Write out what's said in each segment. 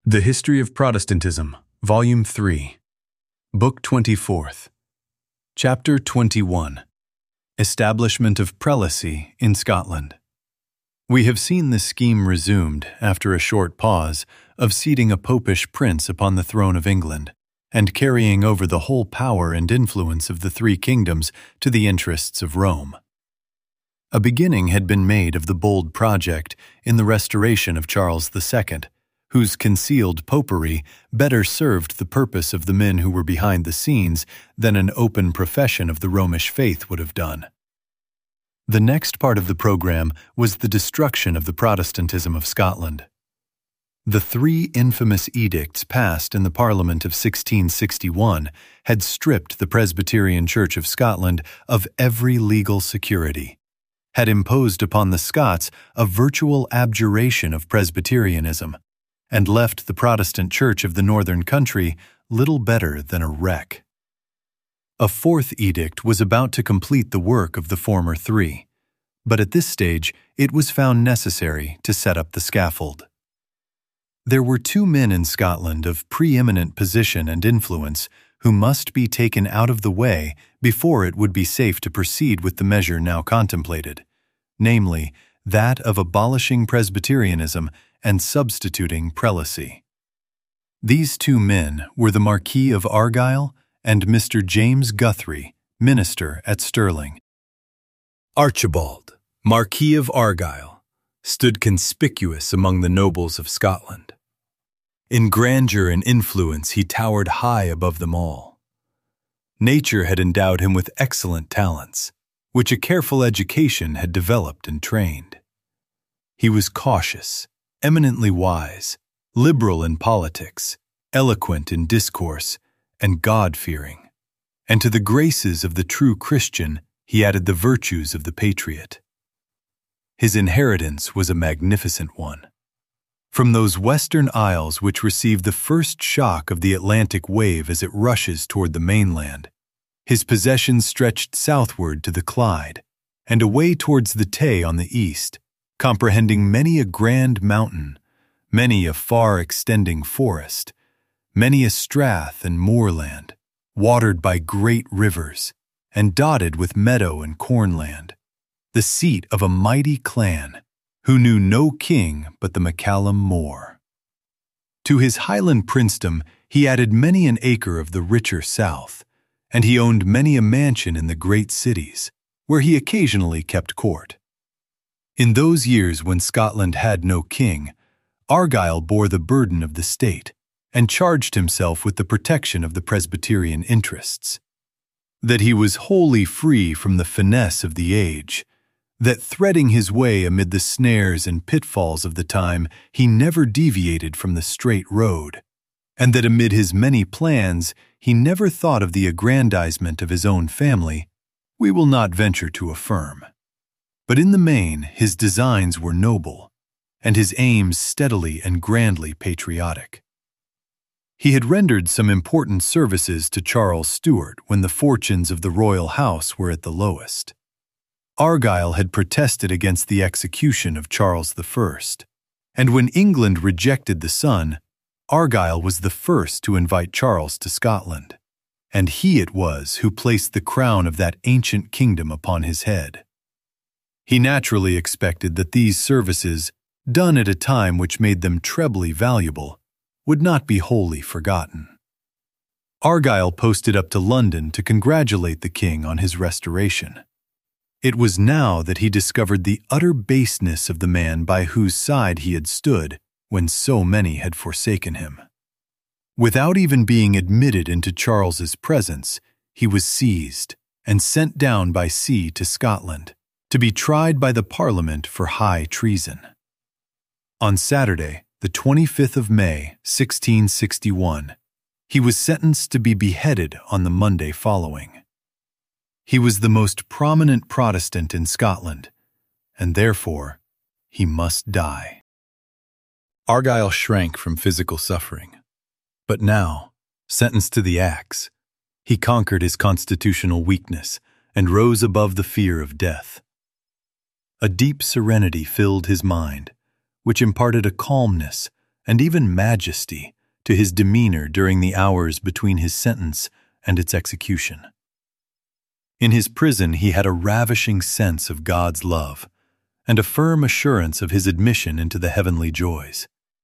The History of Protestantism, Volume 3, Book 24th, Chapter 21, Establishment of Prelacy in Scotland. We have seen the scheme resumed, after a short pause, of seating a popish prince upon the throne of England, and carrying over the whole power and influence of the three kingdoms to the interests of Rome. A beginning had been made of the bold project in the restoration of Charles II, whose concealed popery better served the purpose of the men who were behind the scenes than an open profession of the Romish faith would have done. The next part of the program was the destruction of the Protestantism of Scotland. The three infamous edicts passed in the Parliament of 1661 had stripped the Presbyterian Church of Scotland of every legal security, had imposed upon the Scots a virtual abjuration of Presbyterianism, and left the Protestant Church of the northern country little better than a wreck. A fourth edict was about to complete the work of the former three, but at this stage it was found necessary to set up the scaffold. There were two men in Scotland of preeminent position and influence who must be taken out of the way before it would be safe to proceed with the measure now contemplated, namely, that of abolishing Presbyterianism and substituting prelacy. These two men were the Marquis of Argyll and Mr. James Guthrie, minister at Stirling. Archibald, Marquis of Argyll, stood conspicuous among the nobles of Scotland. In grandeur and influence he towered high above them all. Nature had endowed him with excellent talents, which a careful education had developed and trained. He was cautious, eminently wise, liberal in politics, eloquent in discourse, and God-fearing. And to the graces of the true Christian he added the virtues of the patriot. His inheritance was a magnificent one. From those western isles which receive the first shock of the Atlantic wave as it rushes toward the mainland, his possessions stretched southward to the Clyde, and away towards the Tay on the east, comprehending many a grand mountain, many a far-extending forest, many a strath and moorland, watered by great rivers, and dotted with meadow and cornland, the seat of a mighty clan, who knew no king but the MacCallum More. To his Highland princedom he added many an acre of the richer south, and he owned many a mansion in the great cities, where he occasionally kept court. In those years when Scotland had no king, Argyll bore the burden of the state and charged himself with the protection of the Presbyterian interests. That he was wholly free from the finesse of the age, that threading his way amid the snares and pitfalls of the time he never deviated from the straight road, and that amid his many plans he never thought of the aggrandizement of his own family, we will not venture to affirm. But in the main his designs were noble, and his aims steadily and grandly patriotic. He had rendered some important services to Charles Stuart when the fortunes of the royal house were at the lowest. Argyll had protested against the execution of Charles I, and when England rejected the son, Argyll was the first to invite Charles to Scotland, and he it was who placed the crown of that ancient kingdom upon his head. He naturally expected that these services, done at a time which made them trebly valuable, would not be wholly forgotten. Argyll posted up to London to congratulate the king on his restoration. It was now that he discovered the utter baseness of the man by whose side he had stood when so many had forsaken him. Without even being admitted into Charles's presence, he was seized and sent down by sea to Scotland, to be tried by the Parliament for high treason. On Saturday, the 25th of May, 1661, he was sentenced to be beheaded on the Monday following. He was the most prominent Protestant in Scotland, and therefore he must die. Argyll shrank from physical suffering, but now, sentenced to the axe, he conquered his constitutional weakness and rose above the fear of death. A deep serenity filled his mind, which imparted a calmness and even majesty to his demeanor during the hours between his sentence and its execution. In his prison he had a ravishing sense of God's love and a firm assurance of his admission into the heavenly joys.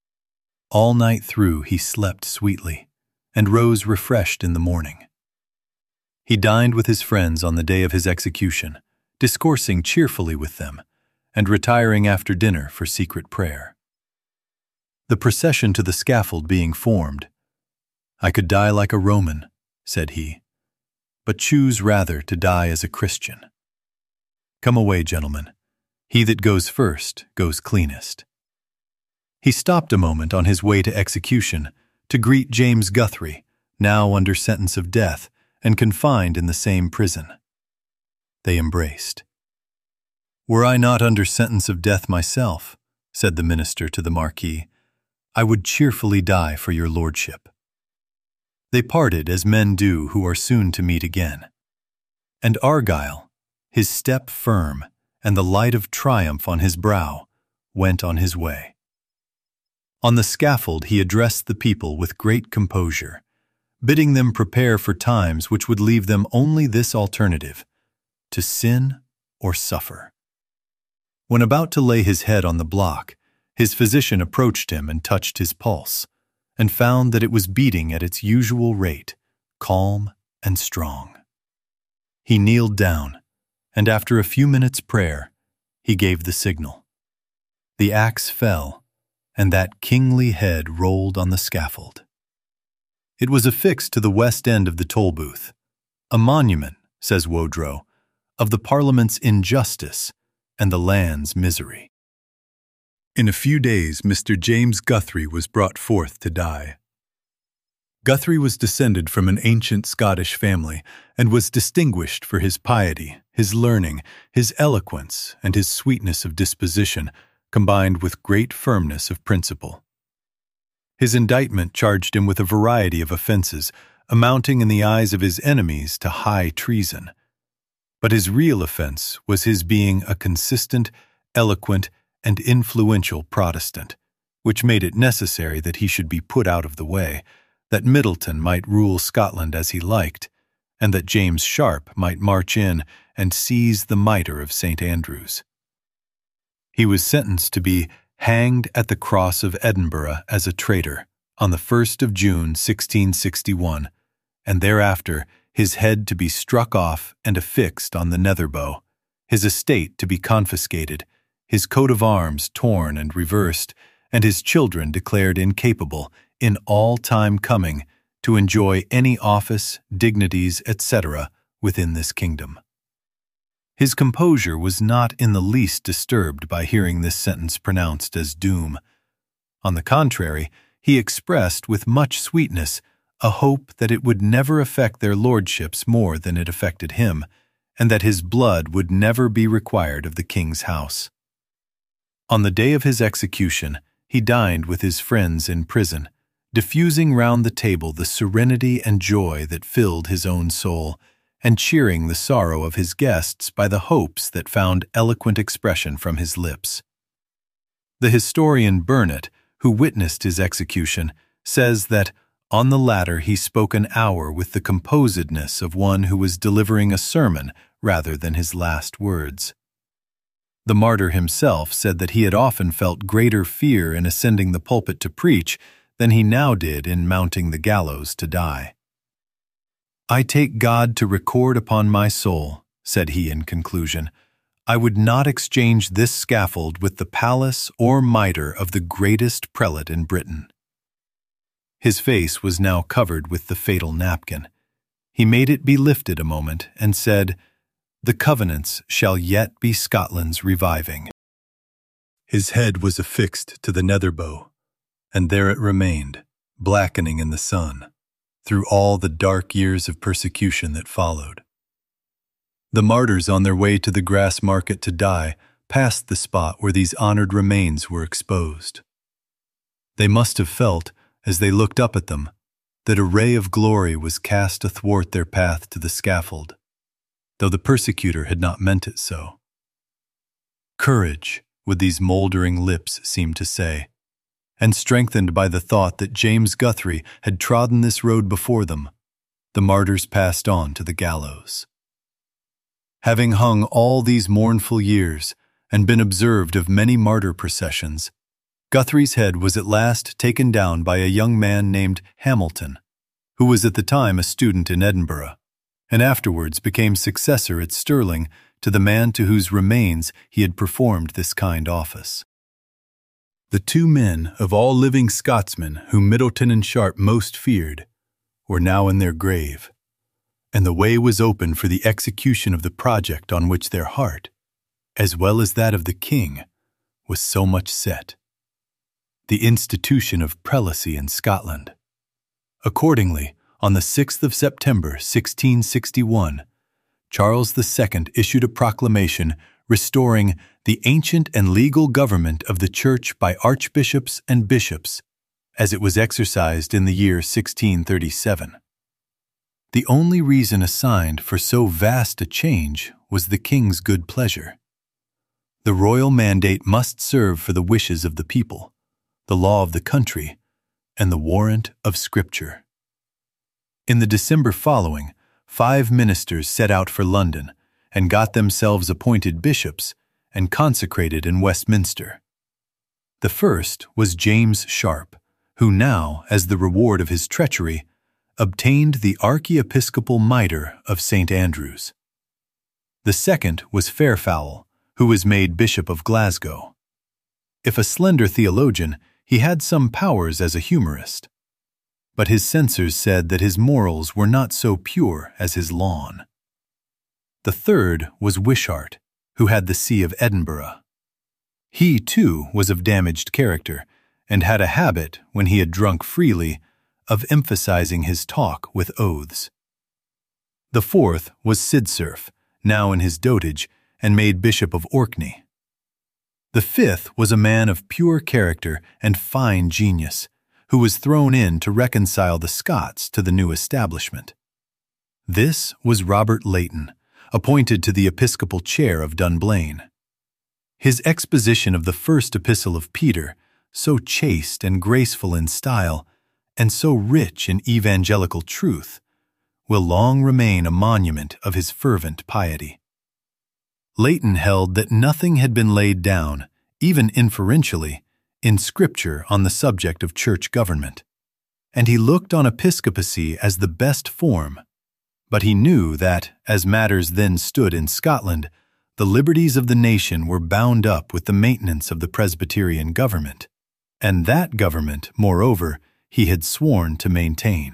All night through he slept sweetly and rose refreshed in the morning. He dined with his friends on the day of his execution, discoursing cheerfully with them, and retiring after dinner for secret prayer. The procession to the scaffold being formed, "I could die like a Roman," said he, "but choose rather to die as a Christian. Come away, gentlemen. He that goes first goes cleanest." He stopped a moment on his way to execution to greet James Guthrie, now under sentence of death and confined in the same prison. They embraced. "Were I not under sentence of death myself," said the minister to the Marquis, "I would cheerfully die for your lordship." They parted as men do who are soon to meet again. And Argyle, his step firm and the light of triumph on his brow, went on his way. On the scaffold he addressed the people with great composure, bidding them prepare for times which would leave them only this alternative: to sin or suffer. When about to lay his head on the block, his physician approached him and touched his pulse, and found that it was beating at its usual rate, calm and strong. He kneeled down, and after a few minutes' prayer, he gave the signal. The axe fell, and that kingly head rolled on the scaffold. It was affixed to the west end of the toll booth, a monument, says Wodrow, of the Parliament's injustice and the land's misery. In a few days, Mr. James Guthrie was brought forth to die. Guthrie was descended from an ancient Scottish family and was distinguished for his piety, his learning, his eloquence, and his sweetness of disposition, combined with great firmness of principle. His indictment charged him with a variety of offenses, amounting in the eyes of his enemies to high treason. But his real offense was his being a consistent, eloquent, and influential Protestant, which made it necessary that he should be put out of the way, that Middleton might rule Scotland as he liked, and that James Sharp might march in and seize the mitre of St. Andrews. He was sentenced to be hanged at the Cross of Edinburgh as a traitor on the 1st of June 1661, and thereafter his head to be struck off and affixed on the Netherbow, his estate to be confiscated, his coat of arms torn and reversed, and his children declared incapable, in all time coming, to enjoy any office, dignities, etc. within this kingdom. His composure was not in the least disturbed by hearing this sentence pronounced as doom. On the contrary, he expressed with much sweetness a hope that it would never affect their lordships more than it affected him, and that his blood would never be required of the king's house. On the day of his execution, he dined with his friends in prison, diffusing round the table the serenity and joy that filled his own soul, and cheering the sorrow of his guests by the hopes that found eloquent expression from his lips. The historian Burnet, who witnessed his execution, says that on the latter he spoke an hour with the composedness of one who was delivering a sermon rather than his last words. The martyr himself said that he had often felt greater fear in ascending the pulpit to preach than he now did in mounting the gallows to die. "I take God to record upon my soul," said he in conclusion, "I would not exchange this scaffold with the palace or mitre of the greatest prelate in Britain." His face was now covered with the fatal napkin. He made it be lifted a moment and said, "The Covenants shall yet be Scotland's reviving." His head was affixed to the Netherbow, and there it remained, blackening in the sun, through all the dark years of persecution that followed. The martyrs on their way to the grass market to die passed the spot where these honored remains were exposed. They must have felt, as they looked up at them, that a ray of glory was cast athwart their path to the scaffold, though the persecutor had not meant it so. "Courage," would these moldering lips seem to say, and strengthened by the thought that James Guthrie had trodden this road before them, the martyrs passed on to the gallows. Having hung all these mournful years and been observed of many martyr processions, Guthrie's head was at last taken down by a young man named Hamilton, who was at the time a student in Edinburgh, and afterwards became successor at Stirling to the man to whose remains he had performed this kind office. The two men of all living Scotsmen whom Middleton and Sharp most feared were now in their grave, and the way was open for the execution of the project on which their heart, as well as that of the king, was so much set: the institution of prelacy in Scotland. Accordingly, on the 6th of September, 1661, Charles II issued a proclamation restoring the ancient and legal government of the Church by archbishops and bishops, as it was exercised in the year 1637. The only reason assigned for so vast a change was the king's good pleasure. The royal mandate must serve for the wishes of the people, the law of the country, and the warrant of Scripture. In the December following, 5 ministers set out for London and got themselves appointed bishops and consecrated in Westminster. The first was James Sharp, who now, as the reward of his treachery, obtained the archiepiscopal mitre of St. Andrews. The second was Fairfowl, who was made Bishop of Glasgow. If a slender theologian, he had some powers as a humorist, but his censors said that his morals were not so pure as his lawn. The third was Wishart, who had the see of Edinburgh. He, too, was of damaged character, and had a habit, when he had drunk freely, of emphasizing his talk with oaths. The fourth was Sidsurf, now in his dotage, and made Bishop of Orkney. The fifth was a man of pure character and fine genius, who was thrown in to reconcile the Scots to the new establishment. This was Robert Leighton, appointed to the episcopal chair of Dunblane. His exposition of the first epistle of Peter, so chaste and graceful in style, and so rich in evangelical truth, will long remain a monument of his fervent piety. Leighton held that nothing had been laid down, even inferentially, in Scripture on the subject of church government, and he looked on episcopacy as the best form, but he knew that, as matters then stood in Scotland, the liberties of the nation were bound up with the maintenance of the Presbyterian government, and that government, moreover, he had sworn to maintain.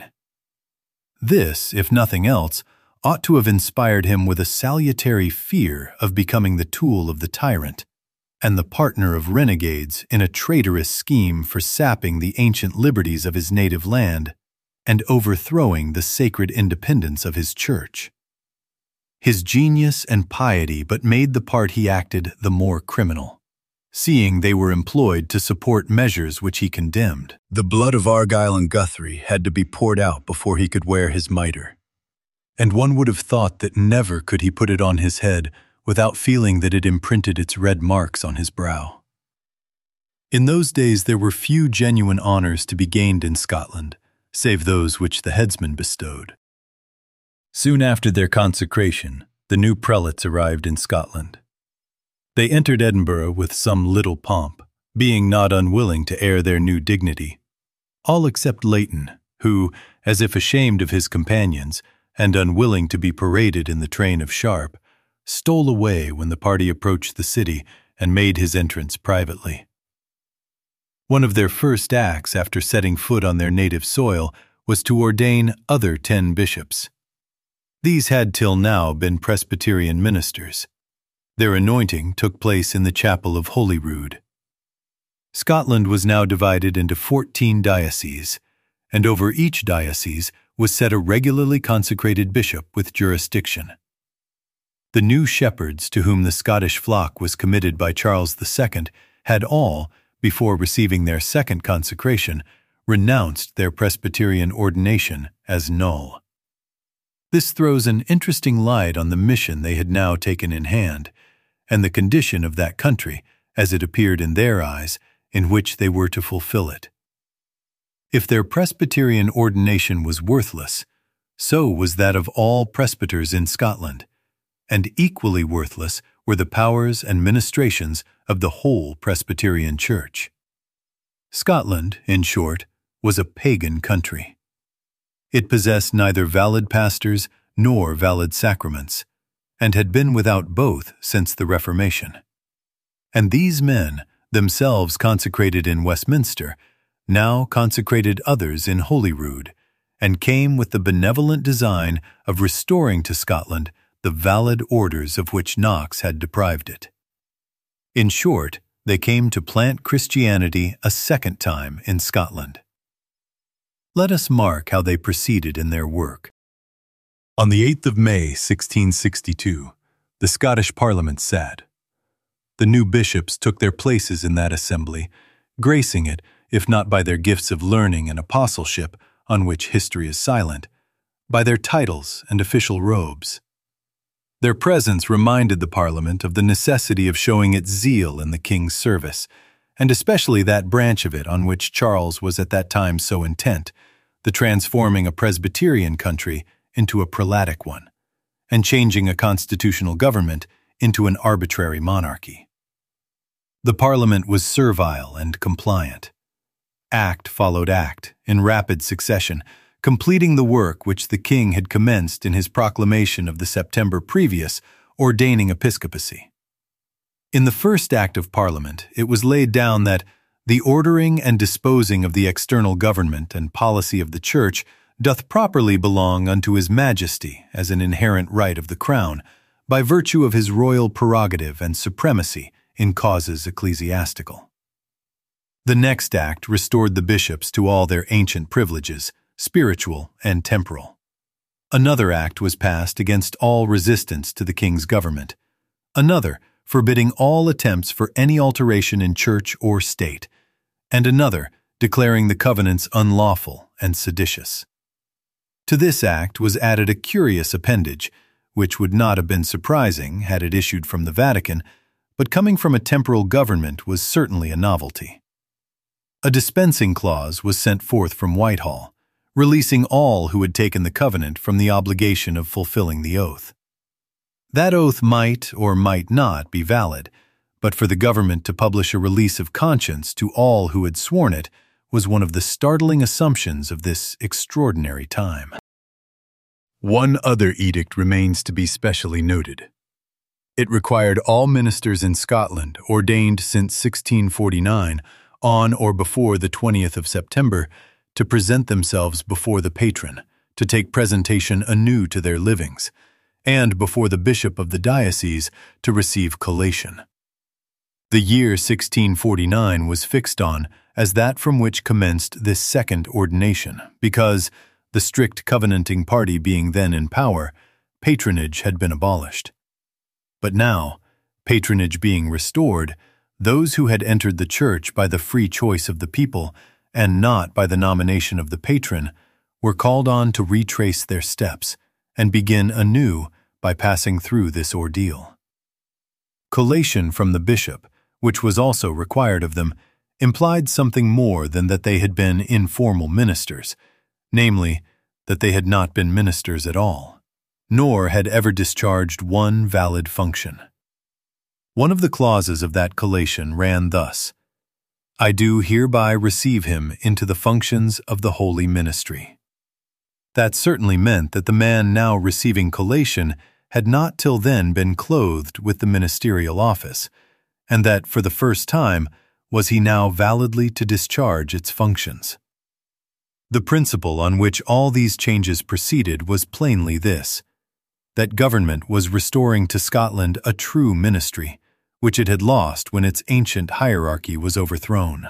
This, if nothing else, ought to have inspired him with a salutary fear of becoming the tool of the tyrant, and the partner of renegades in a traitorous scheme for sapping the ancient liberties of his native land and overthrowing the sacred independence of his church. His genius and piety but made the part he acted the more criminal, seeing they were employed to support measures which he condemned. The blood of Argyle and Guthrie had to be poured out before he could wear his mitre, and one would have thought that never could he put it on his head without feeling that it imprinted its red marks on his brow. In those days there were few genuine honors to be gained in Scotland, save those which the headsman bestowed. Soon after their consecration, the new prelates arrived in Scotland. They entered Edinburgh with some little pomp, being not unwilling to air their new dignity, all except Leighton, who, as if ashamed of his companions, and unwilling to be paraded in the train of Sharp, stole away when the party approached the city and made his entrance privately. One of their first acts after setting foot on their native soil was to ordain other 10 bishops. These had till now been Presbyterian ministers. Their anointing took place in the chapel of Holyrood. Scotland was now divided into 14 dioceses, and over each diocese was set a regularly consecrated bishop with jurisdiction. The new shepherds to whom the Scottish flock was committed by Charles II had all, before receiving their second consecration, renounced their Presbyterian ordination as null. This throws an interesting light on the mission they had now taken in hand, and the condition of that country, as it appeared in their eyes, in which they were to fulfill it. If their Presbyterian ordination was worthless, so was that of all presbyters in Scotland, and equally worthless were the powers and ministrations of the whole Presbyterian Church. Scotland, in short, was a pagan country. It possessed neither valid pastors nor valid sacraments, and had been without both since the Reformation. And these men, themselves consecrated in Westminster, now consecrated others in Holyrood, and came with the benevolent design of restoring to Scotland the valid orders of which Knox had deprived it. In short, they came to plant Christianity a second time in Scotland. Let us mark how they proceeded in their work. On the 8th of May, 1662, the Scottish Parliament sat. The new bishops took their places in that assembly, gracing it, if not by their gifts of learning and apostleship, on which history is silent, by their titles and official robes. Their presence reminded the Parliament of the necessity of showing its zeal in the King's service, and especially that branch of it on which Charles was at that time so intent, the transforming a Presbyterian country into a prelatic one, and changing a constitutional government into an arbitrary monarchy. The Parliament was servile and compliant. Act followed act, in rapid succession, completing the work which the king had commenced in his proclamation of the September previous, ordaining episcopacy. In the first act of Parliament, it was laid down that the ordering and disposing of the external government and policy of the Church doth properly belong unto His Majesty as an inherent right of the Crown, by virtue of his royal prerogative and supremacy in causes ecclesiastical. The next act restored the bishops to all their ancient privileges, spiritual and temporal. Another act was passed against all resistance to the king's government. Another forbidding all attempts for any alteration in church or state, and another declaring the covenants unlawful and seditious. To this act was added a curious appendage, which would not have been surprising had it issued from the Vatican, but coming from a temporal government was certainly a novelty. A dispensing clause was sent forth from Whitehall, releasing all who had taken the covenant from the obligation of fulfilling the oath. That oath might or might not be valid, but for the government to publish a release of conscience to all who had sworn it was one of the startling assumptions of this extraordinary time. One other edict remains to be specially noted. It required all ministers in Scotland ordained since 1649 on or before the 20th of September to present themselves before the patron, to take presentation anew to their livings, and before the bishop of the diocese to receive collation. The year 1649 was fixed on as that from which commenced this second ordination, because, the strict covenanting party being then in power, patronage had been abolished. But now, patronage being restored, those who had entered the church by the free choice of the people, and not by the nomination of the patron, were called on to retrace their steps and begin anew by passing through this ordeal. Collation from the bishop, which was also required of them, implied something more than that they had been informal ministers, namely, that they had not been ministers at all, nor had ever discharged one valid function. One of the clauses of that collation ran thus: I do hereby receive him into the functions of the holy ministry. That certainly meant that the man now receiving collation had not till then been clothed with the ministerial office, and that for the first time was he now validly to discharge its functions. The principle on which all these changes proceeded was plainly this: that government was restoring to Scotland a true ministry, which it had lost when its ancient hierarchy was overthrown.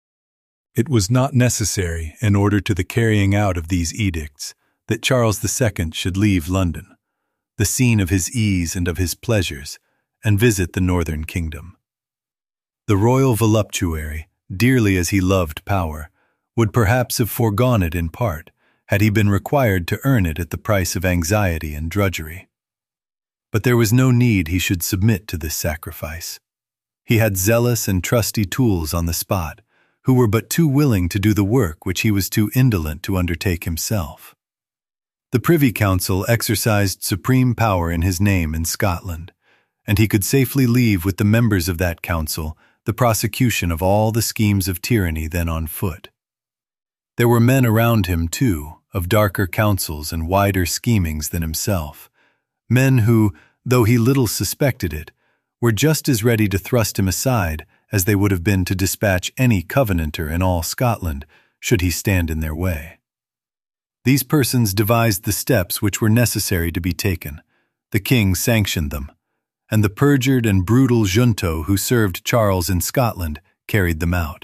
It was not necessary, in order to the carrying out of these edicts, that Charles II should leave London, the scene of his ease and of his pleasures, and visit the northern kingdom. The royal voluptuary, dearly as he loved power, would perhaps have foregone it in part, had he been required to earn it at the price of anxiety and drudgery. But there was no need he should submit to this sacrifice. He had zealous and trusty tools on the spot, who were but too willing to do the work which he was too indolent to undertake himself. The Privy Council exercised supreme power in his name in Scotland, and he could safely leave with the members of that council the prosecution of all the schemes of tyranny then on foot. There were men around him, too, of darker counsels and wider schemings than himself, men who, though he little suspected it, were just as ready to thrust him aside as they would have been to dispatch any Covenanter in all Scotland should he stand in their way. These persons devised the steps which were necessary to be taken. The king sanctioned them, and the perjured and brutal junto who served Charles in Scotland carried them out.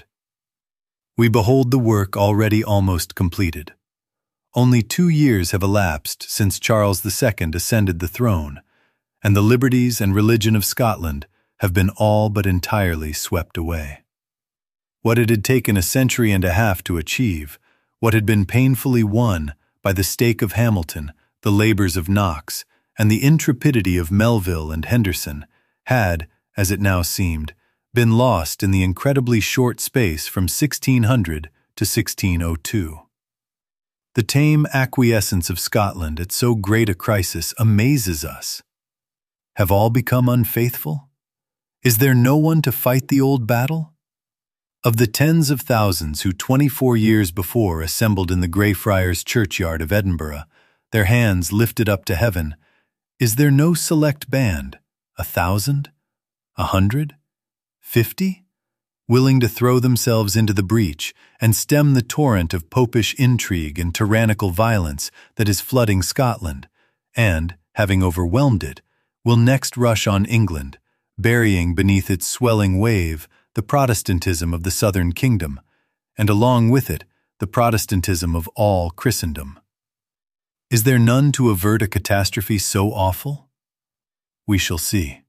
We behold the work already almost completed. Only 2 years have elapsed since Charles II ascended the throne, and the liberties and religion of Scotland have been all but entirely swept away. What it had taken a century and a half to achieve, what had been painfully won by the stake of Hamilton, the labors of Knox, and the intrepidity of Melville and Henderson, had, as it now seemed, been lost in the incredibly short space from 1600 to 1602. The tame acquiescence of Scotland at so great a crisis amazes us. Have all become unfaithful? Is there no one to fight the old battle? Of the tens of thousands who 24 years before assembled in the Greyfriars churchyard of Edinburgh, their hands lifted up to heaven, is there no select band, 1,000, 100, 50, willing to throw themselves into the breach and stem the torrent of popish intrigue and tyrannical violence that is flooding Scotland, and, having overwhelmed it, will next rush on England, burying beneath its swelling wave the Protestantism of the southern kingdom, and along with it the Protestantism of all Christendom? Is there none to avert a catastrophe so awful? We shall see.